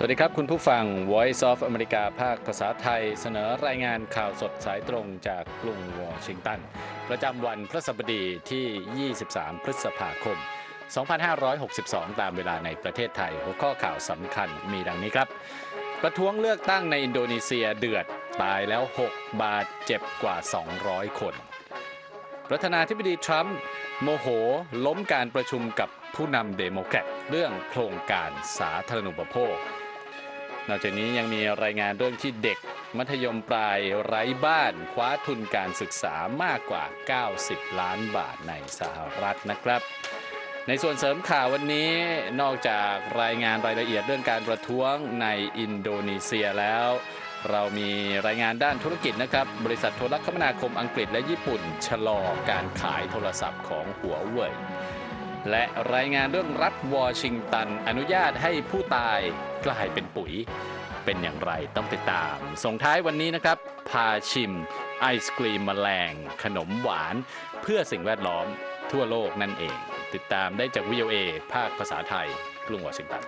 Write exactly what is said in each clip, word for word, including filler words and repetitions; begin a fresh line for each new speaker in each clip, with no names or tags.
วัสดีครับคุณผู้ฟัง Voice of America ภาคภาษาไทยเสนอรายงานข่าวสดสายตรงจากกรุงวอชิงตันประจำวันพฤหัสบดีที่ ยี่สิบสาม พฤษภาคม สองพันห้าร้อยหกสิบสอง ตามเวลาในประเทศไทยหัวข้อข่าวสำคัญมีดังนี้ครับประท้วงเลือกตั้งในอินโดนีเซียเดือดตายแล้วหกบาดเจ็บกว่าสองร้อยคนประธานาธิบดีทรัมป์โมโหล้มการประชุมกับผู้นำเดโมแครตเรื่องโครงการสาธารณูปโภคนอกจากนี้ยังมีรายงานเรื่องที่เด็กมัธยมปลายไร้บ้านคว้าทุนการศึกษามากกว่าเก้าสิบล้านบาทในสหรัฐนะครับในส่วนเสริมข่าววันนี้นอกจากรายงานรายละเอียดเรื่องการประท้วงในอินโดนีเซียแล้วเรามีรายงานด้านธุรกิจนะครับบริษัทโทรคมนาคมอังกฤษและญี่ปุ่นชะลอการขายโทรศัพท์ของหัวเว่ยและรายงานเรื่องรัฐวอชิงตันอนุญาตให้ผู้ตายกลายเป็นปุ๋ยเป็นอย่างไรต้องติดตามส่งท้ายวันนี้นะครับพาชิมไอศกรีมแมลงขนมหวานเพื่อสิ่งแวดล้อมทั่วโลกนั่นเองติดตามได้จาก วี โอ เอ ภาคภาษาไทยกรุงวอชิงตัน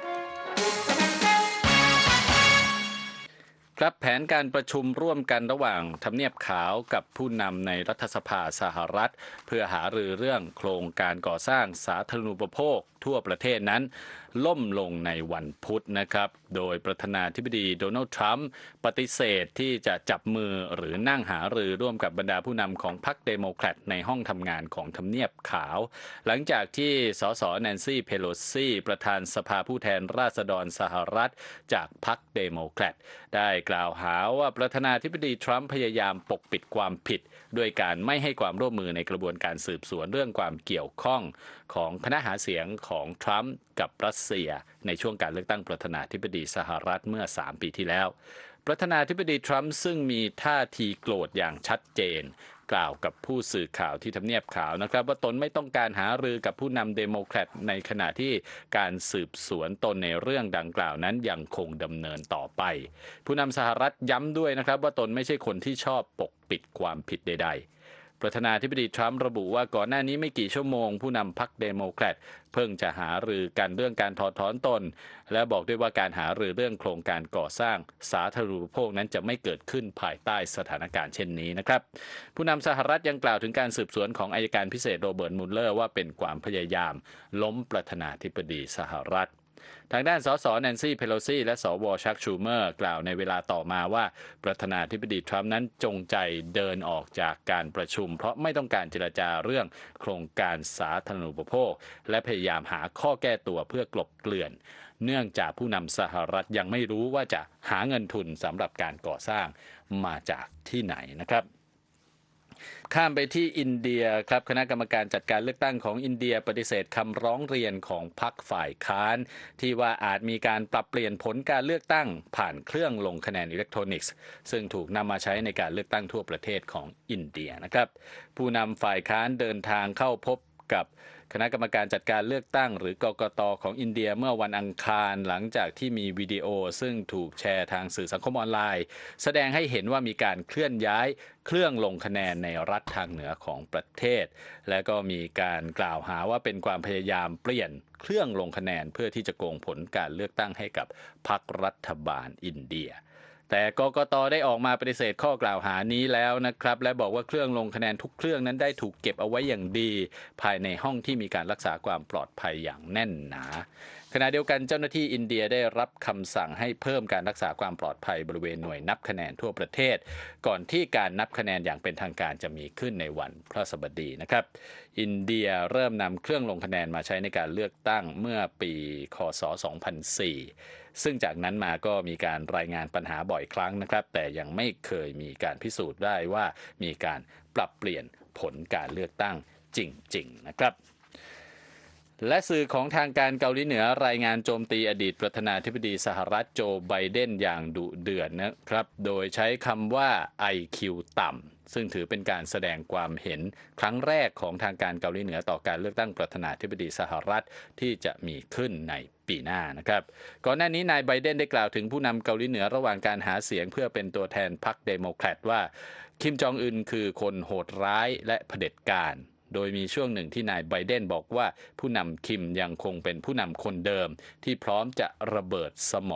ครับแผนการประชุมร่วมกันระหว่างทำเนียบขาวกับผู้นำในรัฐสภาสหรัฐเพื่อหารือเรื่องโครงการก่อสร้างสาธารณูปโภคทั่วประเทศนั้นล่มลงในวันพุธนะครับโดยประธานาธิบดีโดนัลด์ทรัมป์ปฏิเสธที่จะจับมือหรือนั่งหารือร่วมกับบรรดาผู้นำของพรรคเดโมแครตในห้องทำงานของทำเนียบขาวหลังจากที่สสแนนซี่เพโลซีประธานสภาผู้แทนราษฎรสหรัฐจากพรรคเดโมแครตได้กล่าวหาว่าประธานาธิบดีทรัมป์พยายามปกปิดความผิดด้วยการไม่ให้ความร่วมมือในกระบวนการสืบสวนเรื่องความเกี่ยวข้องของคณะหาเสียงของทรัมป์กับรัสเซียในช่วงการเลือกตั้งประธานาธิบดีสหรัฐเมื่อสามปีที่แล้วประธานาธิบดีทรัมป์ซึ่งมีท่าทีโกรธอย่างชัดเจนกล่าวกับผู้สื่อข่าวที่ทำเนียบขาวนะครับว่าตนไม่ต้องการหารือกับผู้นำเดโมแครตในขณะที่การสืบสวนตนในเรื่องดังกล่าวนั้นยังคงดำเนินต่อไปผู้นำสหรัฐย้ำด้วยนะครับว่าตนไม่ใช่คนที่ชอบปกปิดความผิดใดๆประธานาธิบดีทรัมป์ระบุว่าก่อนหน้านี้ไม่กี่ชั่วโมงผู้นำพรรคเดโมแครตเพิ่งจะหารือกันเรื่องการถอดถอนตนและบอกด้วยว่าการหารือเรื่องโครงการก่อสร้างสาธารณูปโภคนั้นจะไม่เกิดขึ้นภายใต้สถานการณ์เช่นนี้นะครับผู้นำสหรัฐยังกล่าวถึงการสืบสวนของอัยการพิเศษโรเบิร์ต มุลเลอร์ว่าเป็นความพยายามล้มประธานาธิบดีสหรัฐทางด้านสสแนนซี่เพโลซีและสวชักชูเมอร์กล่าวในเวลาต่อมาว่าประธานาธิบดีทรัมป์นั้นจงใจเดินออกจากการประชุมเพราะไม่ต้องการเจรจาเรื่องโครงการสาธารณูปโภคและพยายามหาข้อแก้ตัวเพื่อกลบเกลื่อนเนื่องจากผู้นำสหรัฐยังไม่รู้ว่าจะหาเงินทุนสำหรับการก่อสร้างมาจากที่ไหนนะครับข้ามไปที่อินเดียครับคณะกรรมการจัดการเลือกตั้งของอินเดียปฏิเสธคำร้องเรียนของพรรคฝ่ายค้านที่ว่าอาจมีการปรับเปลี่ยนผลการเลือกตั้งผ่านเครื่องลงคะแนนอิเล็กทรอนิกส์ซึ่งถูกนำมาใช้ในการเลือกตั้งทั่วประเทศของอินเดียนะครับผู้นำฝ่ายค้านเดินทางเข้าพบกับคณะกรรมการจัดการเลือกตั้งหรือกกต.ของอินเดียเมื่อวันอังคารหลังจากที่มีวิดีโอซึ่งถูกแชร์ทางสื่อสังคมออนไลน์แสดงให้เห็นว่ามีการเคลื่อนย้ายเครื่องลงคะแนนในรัฐทางเหนือของประเทศและก็มีการกล่าวหาว่าเป็นความพยายามเปลี่ยนเครื่องลงคะแนนเพื่อที่จะโกงผลการเลือกตั้งให้กับพรรครัฐบาลอินเดียแต่กกต.ได้ออกมาปฏิเสธข้อกล่าวหานี้แล้วนะครับและบอกว่าเครื่องลงคะแนนทุกเครื่องนั้นได้ถูกเก็บเอาไว้อย่างดีภายในห้องที่มีการรักษาความปลอดภัยอย่างแน่นหนาขณะเดียวกันเจ้าหน้าที่อินเดียได้รับคำสั่งให้เพิ่มการรักษาความปลอดภัยบริเวณหน่วยนับคะแนนทั่วประเทศก่อนที่การนับคะแนนอย่างเป็นทางการจะมีขึ้นในวันพฤหัสบดีนะครับอินเดียเริ่มนำเครื่องลงคะแนนมาใช้ในการเลือกตั้งเมื่อปีค.ศ. สองพันสี่ซึ่งจากนั้นมาก็มีการรายงานปัญหาบ่อยครั้งนะครับแต่ยังไม่เคยมีการพิสูจน์ได้ว่ามีการปรับเปลี่ยนผลการเลือกตั้งจริงๆนะครับและสื่อของทางการเกาหลีเหนือรายงานโจมตีอดีตประธานาธิบดีสหรัฐโจไบเดนอย่างดุเดือดนะครับโดยใช้คำว่า ไอ คิว ต่ำซึ่งถือเป็นการแสดงความเห็นครั้งแรกของทางการเกาหลีเหนือต่อการเลือกตั้งประธานาธิบดีสหรัฐที่จะมีขึ้นในปีหน้านะครับก่อนหน้านี้นายไบเดนได้กล่าวถึงผู้นำเกาหลีเหนือระหว่างการหาเสียงเพื่อเป็นตัวแทนพรรคเดโมแครตว่าคิมจองอึนคือคนโหดร้ายและเผด็จการโดยมีช่วงหนึ่งที่นายไบเดนบอกว่าผู้นำคิมยังคงเป็นผู้นำคนเดิมที่พร้อมจะระเบิดสมอง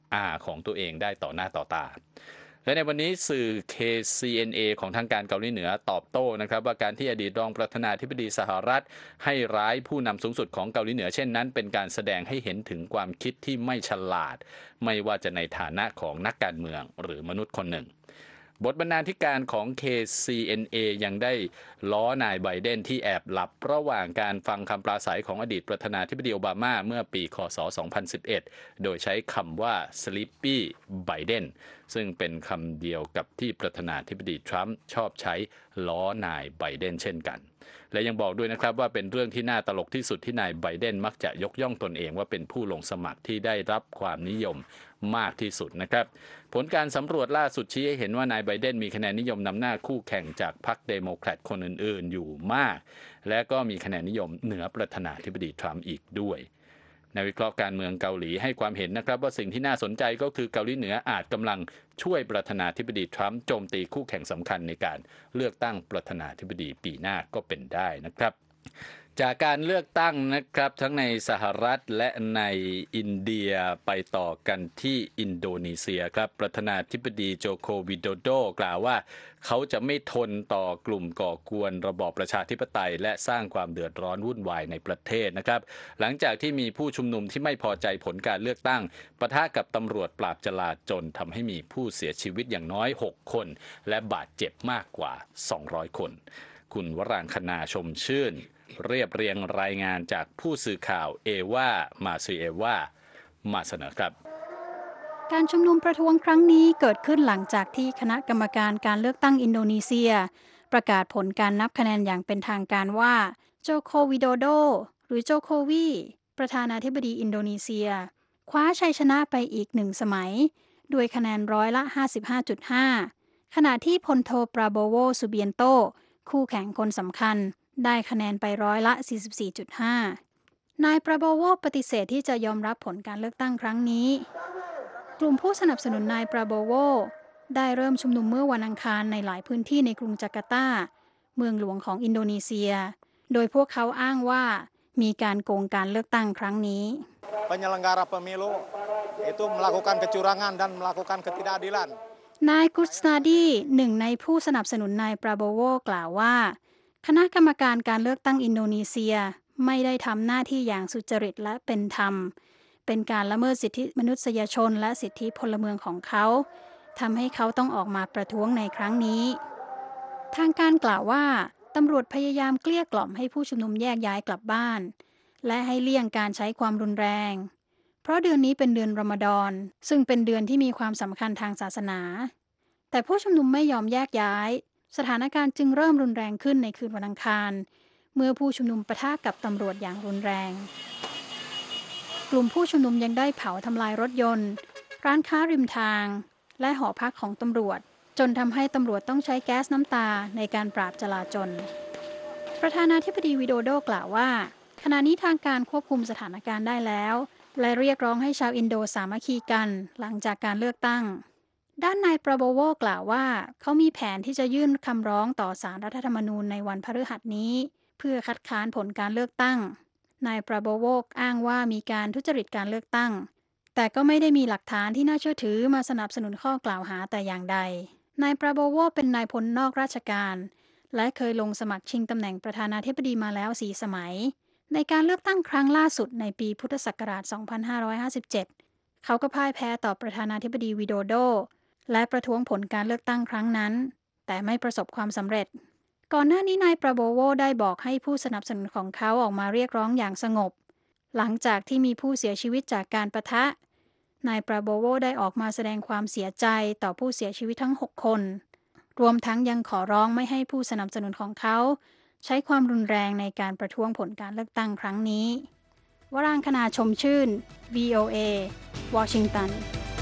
อาของตัวเองได้ต่อหน้าต่อตาและในวันนี้สื่อ เค ซี เอ็น เอ ของทางการเกาหลีเหนือตอบโต้นะครับว่าการที่อดีตรองประธานาธิบดีสหรัฐให้ร้ายผู้นำสูงสุดของเกาหลีเหนือเช่นนั้นเป็นการแสดงให้เห็นถึงความคิดที่ไม่ฉลาดไม่ว่าจะในฐานะของนักการเมืองหรือมนุษย์คนหนึ่งบทบรรณาธิการของ เค ซี เอ็น เอ ยังได้ล้อนายไบเดนที่แอบหลับระหว่างการฟังคำปราศัยของอดีตประธานาธิบดีโอบามาเมื่อปีคศสองพันสิบเอ็ดโดยใช้คำว่า sleepy Biden ซึ่งเป็นคำเดียวกับที่ประธานาธิบดีทรัมป์ชอบใช้ล้อนายไบเดนเช่นกันและยังบอกด้วยนะครับว่าเป็นเรื่องที่น่าตลกที่สุดที่นายไบเดนมักจะยกย่องตนเองว่าเป็นผู้ลงสมัครที่ได้รับความนิยมมากที่สุดนะครับผลการสำรวจล่าสุดชี้ให้เห็นว่านายไบเดนมีคะแนนนิยมนำหน้าคู่แข่งจากพรรคเดโมแครตคนอื่นๆอยู่มากและก็มีคะแนนนิยมเหนือประธานาธิบดีทรัมป์อีกด้วยนักวิเคราะห์การเมืองเกาหลีให้ความเห็นนะครับว่าสิ่งที่น่าสนใจก็คือเกาหลีเหนืออาจกำลังช่วยประธานาธิบดีทรัมป์โจมตีคู่แข่งสำคัญในการเลือกตั้งประธานาธิบดีปีหน้าก็เป็นได้นะครับจากการเลือกตั้งนะครับทั้งในสหรัฐและในอินเดียไปต่อกันที่อินโดนีเซียครับประธานาธิบดีโจโควิโดโดกล่าวว่าเขาจะไม่ทนต่อกลุ่มก่อกวนระบอบประชาธิปไตยและสร้างความเดือดร้อนวุ่นวายในประเทศนะครับหลังจากที่มีผู้ชุมนุมที่ไม่พอใจผลการเลือกตั้งปะทะกับตำรวจปราบจลาจลทำให้มีผู้เสียชีวิตอย่างน้อยหกคนและบาดเจ็บมากกว่าสองร้อยคนคุณวรางคณาชมชื่นเรียบเรียงรายงานจากผู้สื่อข่าวเอวามาซีเอวามาเสนอครับ
การชุมนุมประท้วงครั้งนี้เกิดขึ้นหลังจากที่คณะกรรมการการเลือกตั้งอินโดนีเซียประกาศผลการนับคะแนนอย่างเป็นทางการว่าโจโควิโดโดหรือโจโควีประธานาธิบดีอินโดนีเซียคว้าชัยชนะไปอีกหนึ่งสมัยด้วยคะแนนร้อยละ ห้าสิบห้าจุดห้า ขณะที่พลโทปราโบโวซูเบียนโตคู่แข่งคนสำคัญได้คะแนนไปร้อยละ สี่สิบสี่จุดห้า นายปราโบโวปฏิเสธที่จะยอมรับผลการเลือกตั้งครั้งนี้กลุ่มผู้สนับสนุนนายปราโบโวได้เริ่มชุมนุมเมื่อวันอังคารในหลายพื้นที่ในกรุงจาการ์ตาเมืองหลวงของอินโดนีเซียโดยพวกเขาอ้างว่ามีการโกงการเลือกตั้งครั้งนี้
Penyelenggara pemilu itu melakukan kecurangan dan melakukan ketidakadilan
นายกุสนาดีหนึ่งในผู้สนับสนุนนายปราโบโวกล่าวว่าคณะกรรมการการเลือกตั้งอินโดนีเซียไม่ได้ทำหน้าที่อย่างสุจริตและเป็นธรรมเป็นการละเมิดสิทธิมนุษยชนและสิทธิพลเมืองของเขาทำให้เขาต้องออกมาประท้วงในครั้งนี้ทางการกล่าวว่าตำรวจพยายามเกลี้ยกล่อมให้ผู้ชุมนุมแยกย้ายกลับบ้านและให้เลี่ยงการใช้ความรุนแรงเพราะเดือนนี้เป็นเดือนรอมฎอนซึ่งเป็นเดือนที่มีความสำคัญทางศาสนาแต่ผู้ชุมนุมไม่ยอมแยกย้ายสถานการณ์จึงเริ่มรุนแรงขึ้นในคืนวันอังคารเมื่อผู้ชุมนุมปะทะกับตำรวจอย่างรุนแรงกลุ่มผู้ชุมนุมยังได้เผาทำลายรถยนต์ร้านค้าริมทางและหอพักของตำรวจจนทำให้ตำรวจต้องใช้แก๊สน้ำตาในการปราบจลาจลประธานาธิบดีวิโดโดกล่าวว่าขณะนี้ทางการควบคุมสถานการณ์ได้แล้วและเรียกร้องให้ชาวอินโดสามัคคีกันหลังจากการเลือกตั้งด้านนายปราโบโวกล่าวว่าเขามีแผนที่จะยื่นคำร้องต่อศาลรัฐธรรมนูญในวันพฤหัสนี้เพื่อคัดค้านผลการเลือกตั้งนายปราโบโวอ้างว่ามีการทุจริตการเลือกตั้งแต่ก็ไม่ได้มีหลักฐานที่น่าเชื่อถือมาสนับสนุนข้อกล่าวหาแต่อย่างใดนายปราโบโวเป็นนายพลนอกราชการและเคยลงสมัครชิงตำแหน่งประธานาธิบดีมาแล้วสี่สมัยในการเลือกตั้งครั้งล่าสุดในปีพุทธศักราช สองพันห้าร้อยห้าสิบเจ็ด เขาก็พ่ายแพ้ต่อประธานาธิบดีวิโดโดและประท้วงผลการเลือกตั้งครั้งนั้นแต่ไม่ประสบความสำเร็จก่อนหน้านี้นายปราโบโวได้บอกให้ผู้สนับสนุนของเขาออกมาเรียกร้องอย่างสงบหลังจากที่มีผู้เสียชีวิตจากการปะทะนายปราโบโวได้ออกมาแสดงความเสียใจต่อผู้เสียชีวิตทั้งหกคนรวมทั้งยังขอร้องไม่ให้ผู้สนับสนุนของเขาใช้ความรุนแรงในการประท้วงผลการเลือกตั้งครั้งนี้วรางคณาชมชื่น วี โอ เอ วอชิงตัน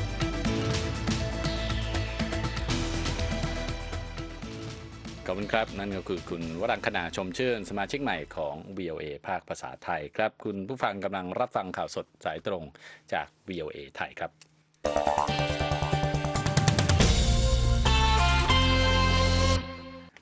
ขอบคุณครับนั่นก็คือคุณวรังคณาชมชื่นสมาชิกใหม่ของ วี โอ เอ ภาคภาษาไทยครับคุณผู้ฟังกำลังรับฟังข่าวสดสายตรงจาก วี โอ เอ ไทยครับ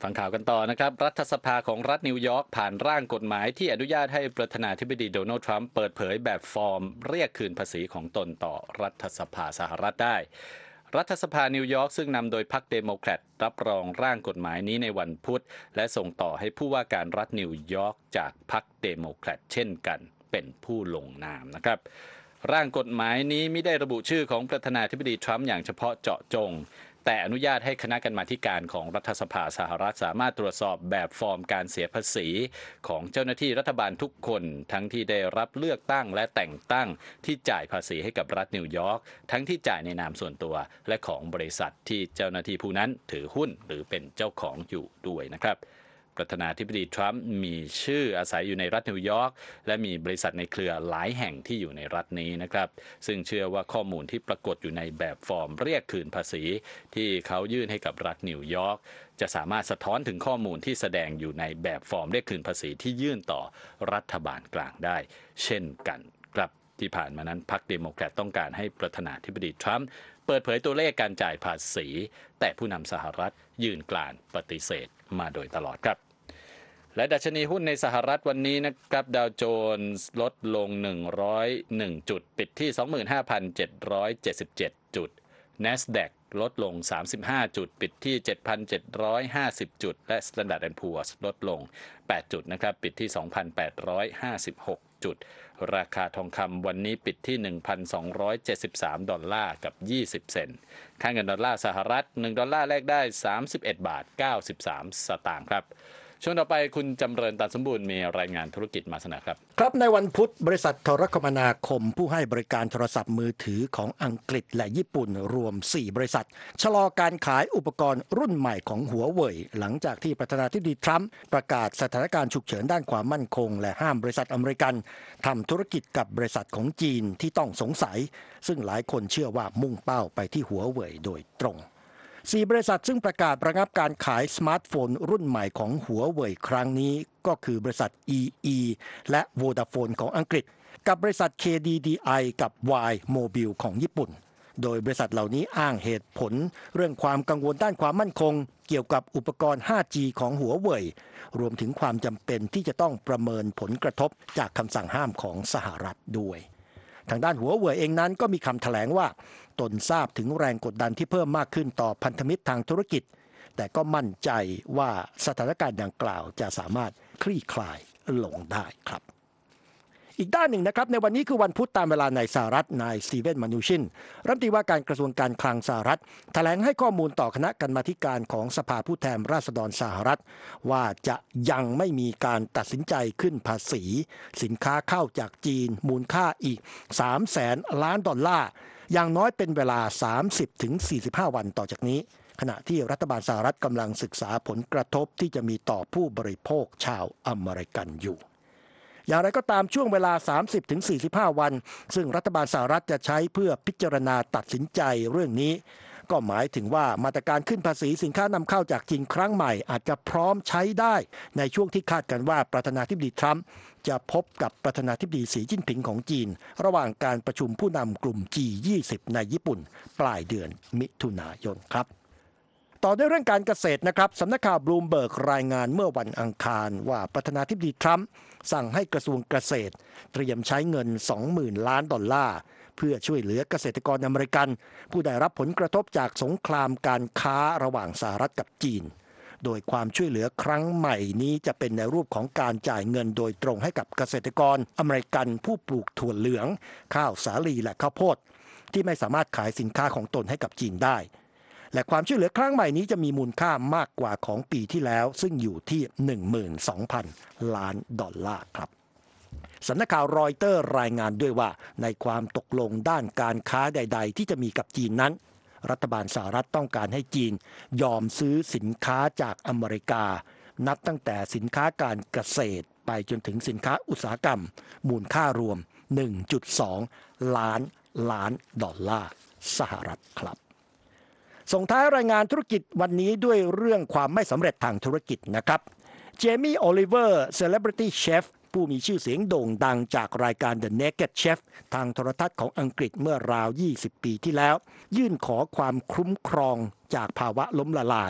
ฟังข่าวกันต่อนะครับรัฐสภาของรัฐนิวยอร์กผ่านร่างกฎหมายที่อนุญาตให้ประธานาธิบดีโดนัลด์ทรัมป์เปิดเผยแบบฟอร์มเรียกคืนภาษีของตนต่อรัฐสภาสหรัฐได้รัฐสภานิวยอร์กซึ่งนำโดยพรรคเดโมแครตรับรองร่างกฎหมายนี้ในวันพุธและส่งต่อให้ผู้ว่าการรัฐนิวยอร์กจากพรรคเดโมแครตเช่นกันเป็นผู้ลงนามนะครับร่างกฎหมายนี้ไม่ได้ระบุชื่อของประธานาธิบดีทรัมป์อย่างเฉพาะเจาะจงแต่อนุญาตให้คณะกรรมาธิการของรัฐสภาสหรัฐสามารถตรวจสอบแบบฟอร์มการเสียภาษีของเจ้าหน้าที่รัฐบาลทุกคนทั้งที่ได้รับเลือกตั้งและแต่งตั้งที่จ่ายภาษีให้กับรัฐนิวยอร์กทั้งที่จ่ายในนามส่วนตัวและของบริษัทที่เจ้าหน้าที่ผู้นั้นถือหุ้นหรือเป็นเจ้าของอยู่ด้วยนะครับประธานาธิบดีทรัมป์มีชื่ออาศัยอยู่ในรัฐนิวยอร์กและมีบริษัทในเครือหลายแห่งที่อยู่ในรัฐนี้นะครับซึ่งเชื่อว่าข้อมูลที่ปรากฏอยู่ในแบบฟอร์มเรียกคืนภาษีที่เขายื่นให้กับรัฐนิวยอร์กจะสามารถสะท้อนถึงข้อมูลที่แสดงอยู่ในแบบฟอร์มเรียกคืนภาษีที่ยื่นต่อรัฐบาลกลางได้เช่นกันครับที่ผ่านมานั้นพรรคเดโมแครตต้องการให้ประธานาธิบดีทรัมป์เปิดเผยตัวเลขการจ่ายภาษีแต่ผู้นำสหรัฐยืนกรานปฏิเสธมาโดยตลอดครับและดัชนีหุ้นในสหรัฐวันนี้นะครับดาวโจนส์ลดลงหนึ่งร้อยเอ็ดจุดปิดที่ สองหมื่นห้าพันเจ็ดร้อยเจ็ดสิบเจ็ด จุด NASDAQ ลดลงสามสิบห้าจุดปิดที่ เจ็ดพันเจ็ดร้อยห้าสิบ จุดและ Standard แอนด์ Poor's ลดลงแปดจุดนะครับปิดที่ สองพันแปดร้อยห้าสิบหก จุดราคาทองคำวันนี้ปิดที่ หนึ่งพันสองร้อยเจ็ดสิบสาม ดอลลาร์กับยี่สิบเซนต์ค่าเงินดอลลาร์สหรัฐหนึ่งดอลลาร์แลกได้สามสิบเอ็ดบาทเก้าสิบสามสตางค์ครับช่วงต่อไปคุณจำเริญตันสมบูรณ์มีรายงานธุรกิจมาเสนอครับ
ครับในวันพุธบริษัทโทรคมนาคมผู้ให้บริการโทรศัพท์มือถือของอังกฤษและญี่ปุ่นรวมสี่บริษัทชะลอการขายอุปกรณ์รุ่นใหม่ของหัวเว่ยหลังจากที่ประธานาธิบดีทรัมป์ประกาศสถานการณ์ฉุกเฉินด้านความมั่นคงและห้ามบริษัทอเมริกันทำธุรกิจกับบริษัทของจีนที่ต้องสงสัยซึ่งหลายคนเชื่อว่ามุ่งเป้าไปที่หัวเว่ยโดยตรงสี่บริษัทซึ่งประกาศระงับการขายสมาร์ทโฟนรุ่นใหม่ของหัวเว่ยครั้งนี้ก็คือบริษัท อี อี และ Vodafone ของอังกฤษกับบริษัท เค ดี ดี ไอ กับ Y Mobile ของญี่ปุ่นโดยบริษัทเหล่านี้อ้างเหตุผลเรื่องความกังวลด้านความมั่นคงเกี่ยวกับอุปกรณ์ ห้าจี ของหัวเว่ยรวมถึงความจำเป็นที่จะต้องประเมินผลกระทบจากคำสั่งห้ามของสหรัฐด้วยทางด้านหัวเว่ยเองนั้นก็มีคำแถลงว่าตนทราบถึงแรงกดดันที่เพิ่มมากขึ้นต่อพันธมิตรทางธุรกิจแต่ก็มั่นใจว่าสถานการณ์ดังกล่าวจะสามารถคลี่คลายลงได้ครับอีกด้านหนึ่งนะครับในวันนี้คือวันพุธตามเวลาในสหรัฐนายสตีเวนมานูชินรัฐมนตรีว่าการกระทรวงการคลังสหรัฐแถลงให้ข้อมูลต่อคณะกรรมาธิการของสภาผู้แทนราษฎรสหรัฐว่าจะยังไม่มีการตัดสินใจขึ้นภาษีสินค้าเข้าจากจีนมูลค่าอีกสามแสนล้านดอลลาร์อย่างน้อยเป็นเวลา สามสิบถึงสี่สิบห้า วันต่อจากนี้ขณะที่รัฐบาลสหรัฐกำลังศึกษาผลกระทบที่จะมีต่อผู้บริโภคชาวอเมริกันอยู่อย่างไรก็ตามช่วงเวลา สามสิบถึงสี่สิบห้า วันซึ่งรัฐบาลสหรัฐจะใช้เพื่อพิจารณาตัดสินใจเรื่องนี้ก็หมายถึงว่ามาตรการขึ้นภาษีสินค้านำเข้าจากจีนครั้งใหม่อาจจะพร้อมใช้ได้ในช่วงที่คาดกันว่าประธานาธิบดีทรัมป์จะพบกับประธานาธิบดีสีจิ้นผิงของจีนระหว่างการประชุมผู้นำกลุ่ม จี ยี่สิบ ในญี่ปุ่นปลายเดือนมิถุนายนครับต่อด้วยเรื่องการเกษตรนะครับสำนักข่าวบลูมเบิร์กรายงานเมื่อวันอังคารว่าประธานาธิบดีทรัมป์สั่งให้กระทรวงเกษตรเตรียมใช้เงิน สองหมื่น ล้านดอลลาร์เพื่อช่วยเหลือเกษตรกรอเมริกันผู้ได้รับผลกระทบจากสงครามการค้าระหว่างสหรัฐกับจีนโดยความช่วยเหลือครั้งใหม่นี้จะเป็นในรูปของการจ่ายเงินโดยตรงให้กับเกษตรกรอเมริกันผู้ปลูกถั่วเหลืองข้าวสาลีและข้าวโพดที่ไม่สามารถขายสินค้าของตนให้กับจีนได้และความช่วยเหลือครั้งใหม่นี้จะมีมูลค่ามากกว่าของปีที่แล้วซึ่งอยู่ที่ หนึ่งหมื่นสองพัน ล้านดอลลาร์ครับสำนักข่าวรอยเตอร์รายงานด้วยว่าในความตกลงด้านการค้าใดๆที่จะมีกับจีนนั้นรัฐบาลสหรัฐต้องการให้จีนยอมซื้อสินค้าจากอเมริกานับตั้งแต่สินค้าการเกษตรไปจนถึงสินค้าอุตสาหกรรมมูลค่ารวม หนึ่งจุดสอง ล้านล้านดอลลาร์สหรัฐครับส่งท้ายรายงานธุรกิจวันนี้ด้วยเรื่องความไม่สำเร็จทางธุรกิจนะครับเจมี่โอลิเวอร์ Celebrity Chef ผู้มีชื่อเสียงโด่งดังจากรายการ The Naked Chef ทางโทรทัศน์ของอังกฤษเมื่อราวยี่สิบปีที่แล้วยื่นขอความคุ้มครองจากภาวะล้มละลาย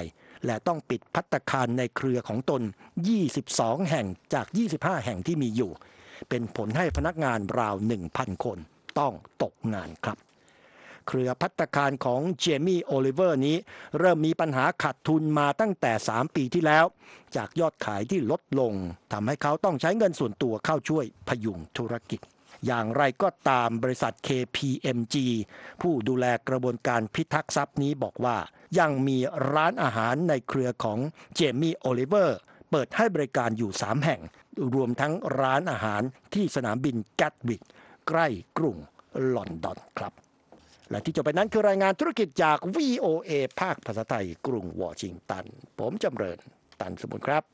และต้องปิดภัตตาคารในเครือของตนยี่สิบสองแห่งจากยี่สิบห้าแห่งที่มีอยู่เป็นผลให้พนักงานราว หนึ่งพัน คนต้องตกงานครับเครือภัตตาคารของเจมี่โอลิเวอร์นี้เริ่มมีปัญหาขาดทุนมาตั้งแต่สามปีที่แล้วจากยอดขายที่ลดลงทำให้เขาต้องใช้เงินส่วนตัวเข้าช่วยพยุงธุรกิจอย่างไรก็ตามบริษัท เค พี เอ็ม จี ผู้ดูแลกระบวนการพิทักษ์ทรัพย์นี้บอกว่ายังมีร้านอาหารในเครือของเจมี่โอลิเวอร์เปิดให้บริการอยู่สามแห่งรวมทั้งร้านอาหารที่สนามบินแกตวิกใกล้กรุงลอนดอนครับและที่จบไปนั้นคือรายงานธุรกิจจาก วี โอ เอ ภาคภาษาไทยกรุงวอชิงตันผมจำเริญตันสมุนครับ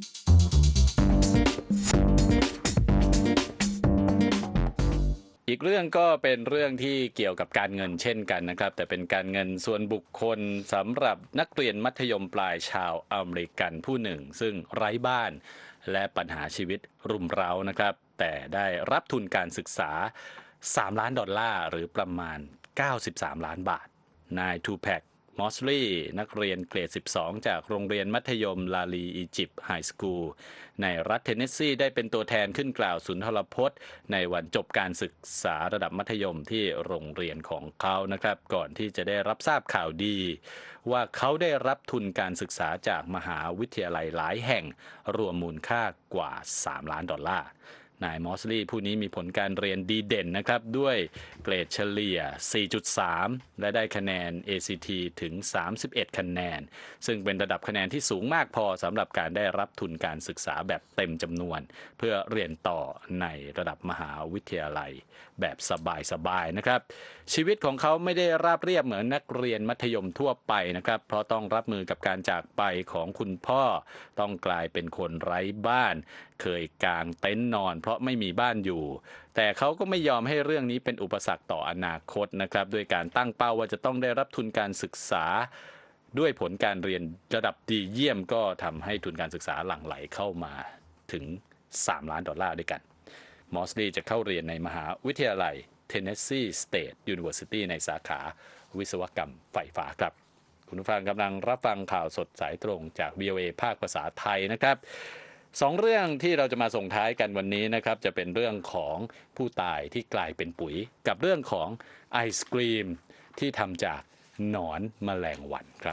อีกเรื่องก็เป็นเรื่องที่เกี่ยวกับการเงินเช่นกันนะครับแต่เป็นการเงินส่วนบุคคลสำหรับนักเรียนมัธยมปลายชาวอเมริกันผู้หนึ่งซึ่งไร้บ้านและปัญหาชีวิตรุมเร้านะครับแต่ได้รับทุนการศึกษาสามล้านดอลลาร์หรือประมาณเก้าสิบสามล้านบาทนายทูแพคมอสลีย์นักเรียนเกรดสิบสองจากโรงเรียนมัธยมลาลีอียิปต์ไฮสคูลในรัฐเทนเนสซีได้เป็นตัวแทนขึ้นกล่าวสุนทรพจน์ในวันจบการศึกษาระดับมัธยมที่โรงเรียนของเขานะครับก่อนที่จะได้รับทราบข่าวดีว่าเขาได้รับทุนการศึกษาจากมหาวิทยาลัยหลายแห่งรวมมูลค่ากว่าสามล้านดอลลาร์นายมอสลีย์ผู้นี้มีผลการเรียนดีเด่นนะครับด้วยเกรดเฉลี่ย สี่จุดสาม และได้คะแนน เอ ซี ที ถึง สามสิบเอ็ด คะแนนซึ่งเป็นระดับคะแนนที่สูงมากพอสำหรับการได้รับทุนการศึกษาแบบเต็มจำนวนเพื่อเรียนต่อในระดับมหาวิทยาลัยแบบสบายๆนะครับชีวิตของเขาไม่ได้ราบเรียบเหมือนนักเรียนมัธยมทั่วไปนะครับเพราะต้องรับมือกับการจากไปของคุณพ่อต้องกลายเป็นคนไร้บ้านเคยกางเต็นท์นอนเพราะไม่มีบ้านอยู่แต่เขาก็ไม่ยอมให้เรื่องนี้เป็นอุปสรรคต่ออนาคตนะครับด้วยการตั้งเป้าว่าจะต้องได้รับทุนการศึกษาด้วยผลการเรียนระดับดีเยี่ยมก็ทำให้ทุนการศึกษาหลั่งไหลเข้ามาถึงสามล้านดอลลาร์ด้วยกันมอสลีย์จะเข้าเรียนในมหาวิทยาลัย Tennessee State University ในสาขาวิศวกรรมไฟฟ้าครับคุณผู้ฟังกำลังรับฟังข่าวสดสายตรงจาก วี โอ เอ ภาคภาษาไทยนะครับสองเรื่องที่เราจะมาส่งท้ายกันวันนี้นะครับจะเป็นเรื่องของผู้ตายที่กลายเป็นปุ๋ยกับเรื่องของไอศกรีมที่ทำจากหนอนแมลงวันครับ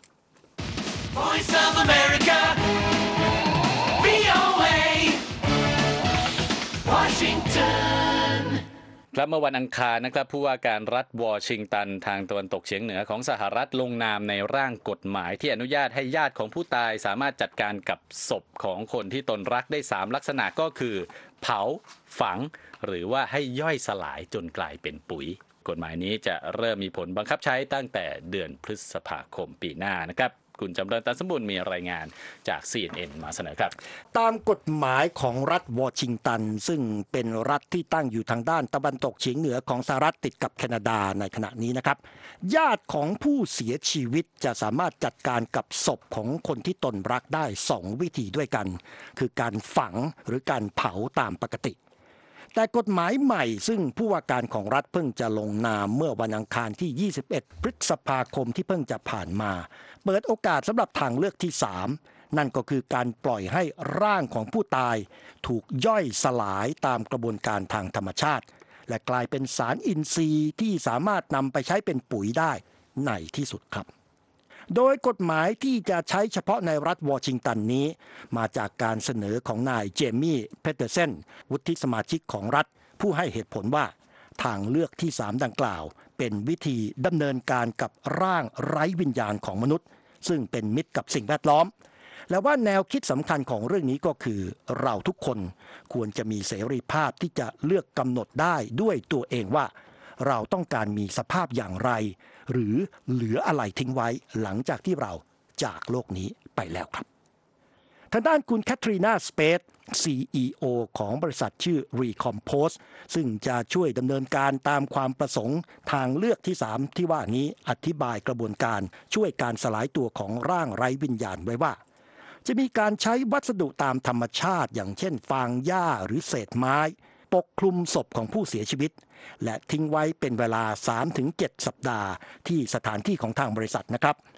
Voice of America วี โอ เอ Washington
ครับเมื่อวันอังคารนะครับผู้ว่าการรัฐวอชิงตันทางตะวันตกเฉียงเหนือของสหรัฐลงนามในร่างกฎหมายที่อนุญาตให้ญาติของผู้ตายสามารถจัดการกับศพของคนที่ตนรักได้สามลักษณะก็คือเผาฝังหรือว่าให้ย่อยสลายจนกลายเป็นปุ๋ยกฎหมายนี้จะเริ่มมีผลบังคับใช้ตั้งแต่เดือนพฤษภาคมปีหน้านะครับคุณจำเริญ ตันสมบูรณ์มีรายงานจาก ซี เอ็น เอ็น มาเสนอครับ
ตามกฎหมายของรัฐวอชิงตันซึ่งเป็นรัฐที่ตั้งอยู่ทางด้านตะวันตกเฉียงเหนือของสหรัฐติดกับแคนาดาในขณะนี้นะครับญาติของผู้เสียชีวิตจะสามารถจัดการกับศพของคนที่ตนรักได้สองวิธีด้วยกันคือการฝังหรือการเผาตามปกติแต่กฎหมายใหม่ซึ่งผู้ว่าการของรัฐเพิ่งจะลงนามเมื่อวันอังคารที่ยี่สิบเอ็ดพฤษภาคมที่เพิ่งจะผ่านมาเปิดโอกาสสำหรับทางเลือกที่สามนั่นก็คือการปล่อยให้ร่างของผู้ตายถูกย่อยสลายตามกระบวนการทางธรรมชาติและกลายเป็นสารอินทรีย์ที่สามารถนำไปใช้เป็นปุ๋ยได้ในที่สุดครับโดยกฎหมายที่จะใช้เฉพาะในรัฐวอชิงตันนี้มาจากการเสนอของนายเจมี่เพเทอร์เซนวุฒิสมาชิกของรัฐผู้ให้เหตุผลว่าทางเลือกที่สามดังกล่าวเป็นวิธีดำเนินการกับร่างไร้วิญญาณของมนุษย์ซึ่งเป็นมิตรกับสิ่งแวดล้อมและว่าแนวคิดสำคัญของเรื่องนี้ก็คือเราทุกคนควรจะมีเสรีภาพที่จะเลือกกำหนดได้ด้วยตัวเองว่าเราต้องการมีสภาพอย่างไรหรือเหลืออะไรทิ้งไว้หลังจากที่เราจากโลกนี้ไปแล้วครับทางด้านคุณแคทรีนาสเปซ ซี อี โอ ของบริษัทชื่อ Recompose ซึ่งจะช่วยดำเนินการตามความประสงค์ทางเลือกที่สามที่ว่านี้อธิบายกระบวนการช่วยการสลายตัวของร่างไร้วิญญาณไว้ว่าจะมีการใช้วัสดุตามธรรมชาติอย่างเช่นฟางหญ้าหรือเศษไม้ปกคลุมศพของผู้เสียชีวิตและทิ้งไว้เป็นเวลา สามถึงเจ็ด สัปดาห์ที่สถานที่ของทางบริษัทนะครับ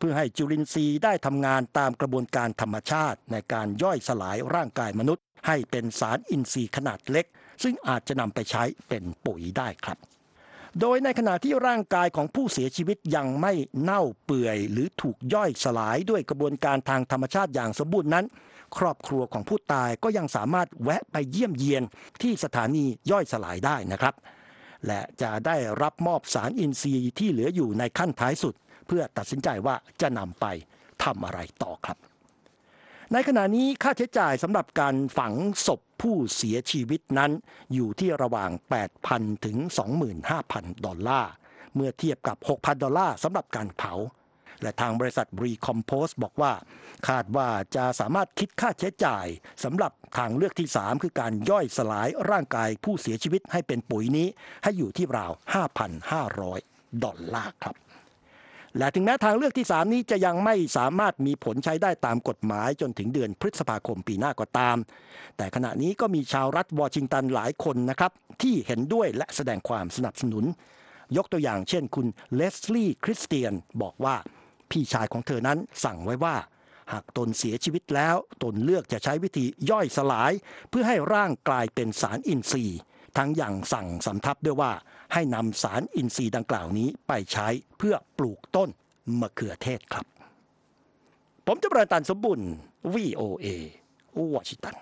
พื่อให้จุลินทรีย์ได้ทำงานตามกระบวนการธรรมชาติในการย่อยสลายร่างกายมนุษย์ให้เป็นสารอินทรีย์ขนาดเล็กซึ่งอาจจะนำไปใช้เป็นปุ๋ยได้ครับโดยในขณะที่ร่างกายของผู้เสียชีวิตยังไม่เน่าเปื่อยหรือถูกย่อยสลายด้วยกระบวนการทางธรรมชาติอย่างสมบูรณ์นั้นครอบครัวของผู้ตายก็ยังสามารถแวะไปเยี่ยมเยียนที่สถานีย่อยสลายได้นะครับและจะได้รับมอบสารอินทรีย์ที่เหลืออยู่ในขั้นท้ายสุดเพื่อตัดสินใจว่าจะนำไปทำอะไรต่อครับในขณะนี้ค่าใช้จ่ายสำหรับการฝังศพผู้เสียชีวิตนั้นอยู่ที่ระหว่าง แปดพัน ถึง สองหมื่นห้าพัน ดอลลาร์เมื่อเทียบกับ หกพัน ดอลลาร์สำหรับการเผาและทางบริษัท Recompose บอกว่าคาดว่าจะสามารถคิดค่าใช้จ่ายสำหรับทางเลือกที่สามคือการย่อยสลายร่างกายผู้เสียชีวิตให้เป็นปุ๋ยนี้ให้อยู่ที่ราว ห้าพันห้าร้อย ดอลลาร์ครับและถึงแม้ทางเลือกที่สามนี้จะยังไม่สามารถมีผลใช้ได้ตามกฎหมายจนถึงเดือนพฤษภาคมปีหน้าก็ตามแต่ขณะนี้ก็มีชาวรัฐวอชิงตันหลายคนนะครับที่เห็นด้วยและแสดงความสนับสนุนยกตัวอย่างเช่นคุณเลสลี่คริสเตียนบอกว่าพี่ชายของเธอนั้นสั่งไว้ว่าหากตนเสียชีวิตแล้วตนเลือกจะใช้วิธีย่อยสลายเพื่อให้ร่างกลายเป็นสารอินทรีย์ทั้งอย่างสั่งสำทับด้วยว่าให้นำสารอินทรีย์ดังกล่าวนี้ไปใช้เพื่อปลูกต้นมะเขือเทศครับผมจะประตันสมบุญ วี โอ เอ วอชิงตัน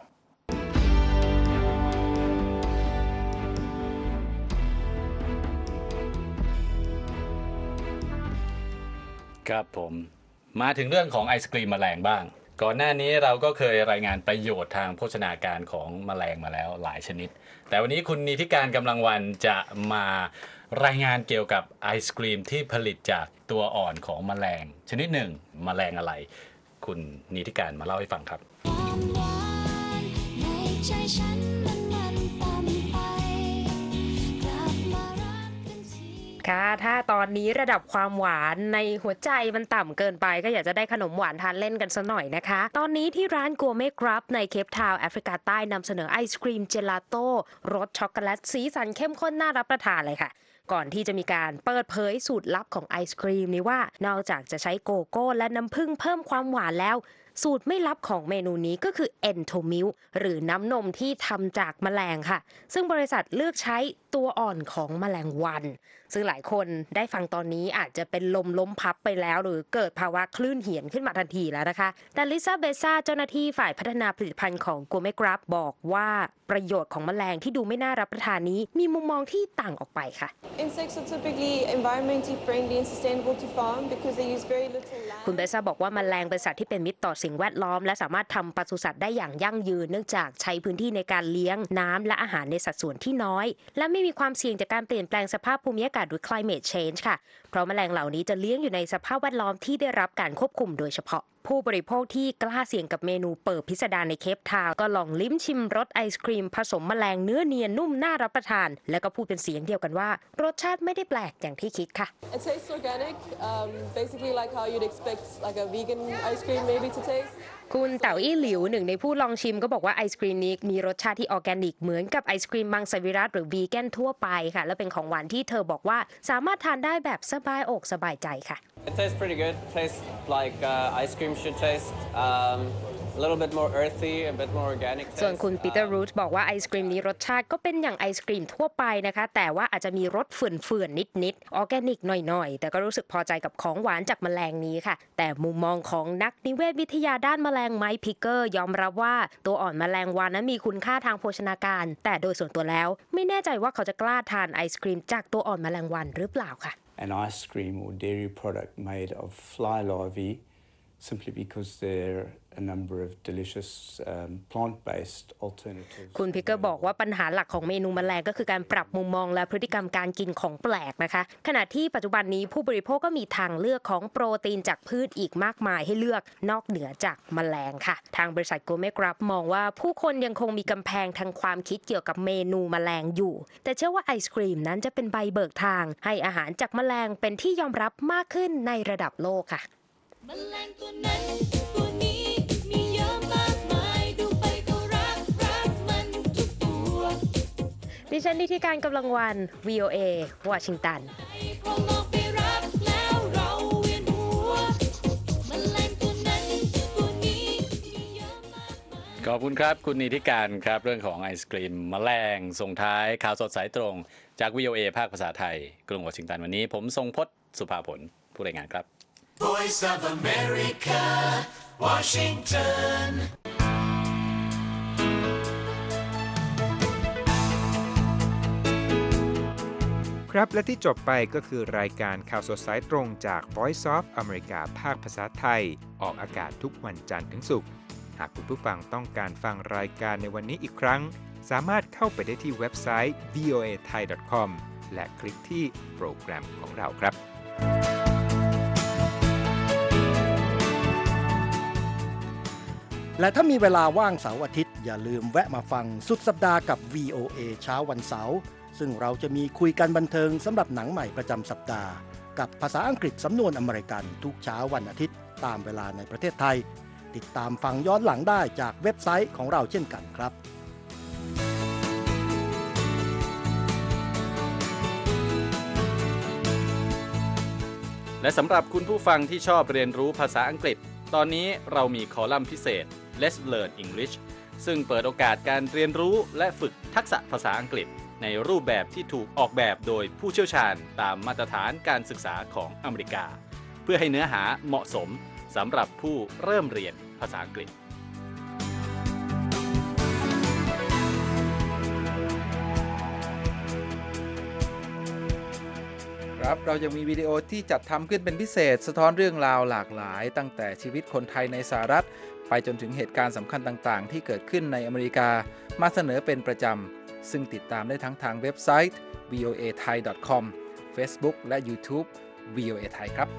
ครับผมมาถึงเรื่องของไอศกรีมแมลงบ้างก่อนหน้านี้เราก็เคยรายงานประโยชน์ทางโภชนาการของแมลงมาแล้วหลายชนิดแต่วันนี้คุณนิติการกำลังวันจะมารายงานเกี่ยวกับไอศกรีมที่ผลิตจากตัวอ่อนของแมลงชนิดหนึ่งแมลงอะไรคุณนิติการมาเล่าให้ฟังครับ
ความหวานในใจฉันมันมันต่ำไปกลับมารักกันทีค่ะถ้าตอนนี้ระดับความหวานในหัวใจมันต่ำเกินไปก็อยากจะได้ขนมหวานทานเล่นกันสักหน่อยนะคะตอนนี้ที่ร้านกัวเม่กรับในเคปทาวน์แอฟริกาใต้นำเสนอไอศกรีมเจลาโต้รสช็อกโกแลตสีสันเข้มข้นน่ารับประทานเลยค่ะก่อนที่จะมีการเปิดเผยสูตรลับของไอศกรีมนี้ว่านอกจากจะใช้โกโก้และน้ำผึ้งเพิ่มความหวานแล้วสูตรไม่ลับของเมนูนี้ก็คือเอนโทมิลหรือน้ำนมที่ทำจากแมลงค่ะซึ่งบริษัทเลือกใช้ตัวอ่อนของแมลงวันซึ่งหลายคนได้ฟังตอนนี้อาจจะเป็นลมล้มพับไปแล้วหรือเกิดภาวะคลื่นเหี่ยนขึ้นมาทันทีแล้วนะคะแต่ลิซ่าเบซ่าเจ้าหน้าที่ฝ่ายพัฒนาผลิตภัณฑ์ของกัวเม่กรับบอกว่าประโยชน์ของแมลงที่ดูไม่น่ารับประทานนี้มีมุมมองที่ต่างออกไปค่ะ
Insects are typically environmentally friendly and sustainable to farm because they use very little land.
คุณเบซ่าบอกว่าแมลงเป็นสัตว์ที่เป็นมิตรต่อสิ่งแวดล้อมและสามารถทำปศุสัตว์ได้อย่างยั่งยืนเนื่องจากใช้พื้นที่ในการเลี้ยงน้ำและอาหารในสัดส่วนที่น้อยและไม่มีความเสี่ยงจากการเปลี่ยนแปลงสภาพภูมิอากาศหรือ climate change ค่ะเพราะแมลงเหล่านี้จะเลี้ยงอยู่ในสภาพแวดล้อมที่ได้รับการควบคุมโดยเฉพาะผู้บริโภคที่กล้าเสี่ยงกับเมนูเปิดพิสดารในเคปทาวน์ก็ลองลิ้มชิมรสไอศกรีมผสมแมลงเนื้อเนียนนุ่มน่ารับประทานแล้วก็พูดเป็นเสียงเดียวกันว่ารสชาติไม่ได้แปลกอย่างที่คิดค่ะ
It tastes organic, um, basically like how you'd expect like a vegan ice cream maybe to taste.
คุณเต๋าอี้หลิวหนึ่งในผู้ลองชิมก็บอกว่าไอศกรีมนี้มีรสชาติที่ออร์แกนิกเหมือนกับไอศกรีมมังสวิรัติหรือวีแกนทั่วไปค่ะและเป็นของหวานที่เธอบอกว่าสามารถทานได้แบบสบายอกสบายใจค่ะ
It tastes pretty good. Tastes like uh, ice cream should taste. Um, a little bit more earthy, a bit more organic taste.
ส่วนคุณปีเตอร์รูทบอกว่าไอศกรีมนี้รสชาติก็เป็นอย่างไอศกรีมทั่วไปนะคะแต่ว่าอาจจะมีรสเฝื่อนๆนิดๆออร์แกนิกหน่อยๆแต่ก็รู้สึกพอใจกับของหวานจากแมลงนี้ค่ะแต่มุมมองของนักนิเวศวิทยาด้านแมลงไมค์พิกเกอร์ยอมรับว่าตัวอ่อนแมลงวันนั้นมีคุณค่าทางโภชนาการแต่โดยส่วนตัวแล้วไม่แน่ใจว่าเขาจะกล้าทานไอศกรีมจากตัวอ่อนแมลงวันหรือเปล่าค่ะ
an ice cream or dairy product made of fly larvae simply because there are a number of delicious um, plant-based alternatives.
คุณพิกเกอร์บอกว่าปัญหาหลักของเมนูแมลงก็คือการปรับมุมมองและพฤติกรรมการกินของแปลกนะคะขณะที่ปัจจุบันนี้ผู้บริโภคก็มีทางเลือกของโปรตีนจากพืชอีกมากมายให้เลือกนอกเหนือจากแมลงค่ะทางบริษัทกัวเม่กรับมองว่าผู้คนยังคงมีกำแพงทางความคิดเกี่ยวกับเมนูแมลงอยู่แต่เชื่อว่าไอศกรีมนั้นจะเป็นใบเบิกทางให้อาหารจากแมลงเป็นที่ยอมรับมากขึ้นในระดับโลกค่ะ
แมลงตัวนั้นตัวนี้มีเยอะมากมายดูไปก็รักรักมันทุกตัว
ดิฉันนิติการกำลังวัน วี โอ เอ วอชิงตัน
พอลองไปรักแล้วเราเวียนหัว
ขอบคุณครับคุณนิติการครับเรื่องของไอศกรีมแมลงส่งท้ายข่าวสดสายตรงจาก วี โอ เอ ภาคภาษาไทยกรุงวอชิงตันวันนี้ผมทรงพจน์สุภาผลผู้รายงานครับ
Voice of America Washington
ครับและที่จบไปก็คือรายการข่าวสดสายตรงจาก Voice of America ภาคภาษาไทยออกอากาศทุกวันจันทร์ถึงศุกร์หากคุณผู้ฟังต้องการฟังรายการในวันนี้อีกครั้งสามารถเข้าไปได้ที่เว็บไซต์ วี โอ เอ ไทย ดอท คอม และคลิกที่โปรแกรมของเราครับ
และถ้ามีเวลาว่างเสาร์อาทิตย์อย่าลืมแวะมาฟังสุดสัปดาห์กับ วี โอ เอ เช้าวันเสาร์ซึ่งเราจะมีคุยกันบันเทิงสำหรับหนังใหม่ประจำสัปดาห์กับภาษาอังกฤษสำนวนอเมริกันทุกเช้าวันอาทิตย์ตามเวลาในประเทศไทยติดตามฟังย้อนหลังได้จากเว็บไซต์ของเราเช่นกันครับ
และสำหรับคุณผู้ฟังที่ชอบเรียนรู้ภาษาอังกฤษตอนนี้เรามีคอลัมน์พิเศษ Let's Learn English ซึ่งเปิดโอกาสการเรียนรู้และฝึกทักษะภาษาอังกฤษในรูปแบบที่ถูกออกแบบโดยผู้เชี่ยวชาญตามมาตรฐานการศึกษาของอเมริกาเพื่อให้เนื้อหาเหมาะสมสำหรับผู้เริ่มเรียนภาษาอังกฤษ
ครับเรายังมีวิดีโอที่จัดทำขึ้นเป็นพิเศษสะท้อนเรื่องราวหลากหลายตั้งแต่ชีวิตคนไทยในสหรัฐไปจนถึงเหตุการณ์สำคัญต่างๆที่เกิดขึ้นในอเมริกามาเสนอเป็นประจำซึ่งติดตามได้ทั้งทางเว็บไซต์ วี โอ เอ ไทย ดอท คอม Facebook และ YouTube วี โอ เอ ไทยครับ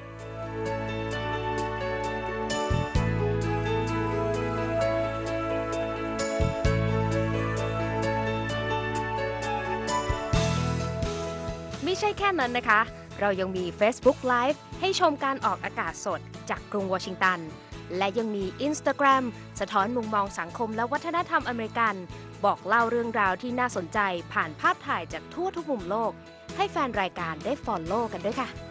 ไม่ใช่แค่นั้นนะคะ เรายังมี Facebook Live ให้ชมการออกอากาศสดจากกรุงวอชิงตันและยังมี Instagram สะท้อนมุมมองสังคมและวัฒนธรรมอเมริกันบอกเล่าเรื่องราวที่น่าสนใจผ่านภาพถ่ายจากทั่วทุกมุมโลกให้แฟนรายการได้ follow กันด้วยค่ะ